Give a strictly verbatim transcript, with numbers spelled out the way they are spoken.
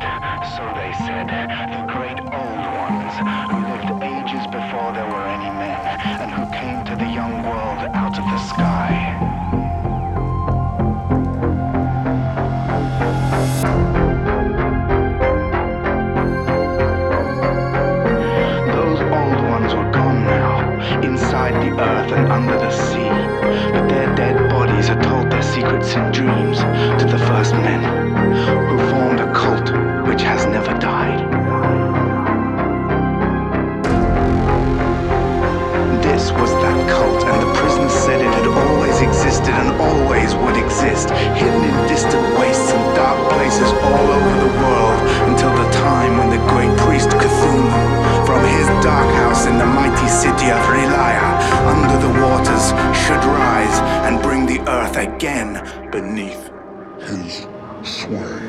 So they said, the great old ones, who lived ages before there were any men, and who came to the young world out of the sky. Those old ones were gone now, inside the earth and under the sea, but their dead bodies had told their secrets and dreams to the first men, who formed a cult which has never died. This was that cult, and the prison said it had always existed and always would exist, hidden in distant wastes and dark places all over the world, until the time when the great priest Cthulhu, from his dark house in the mighty city of Rilaya, under the waters, should rise and bring the earth again beneath his sway.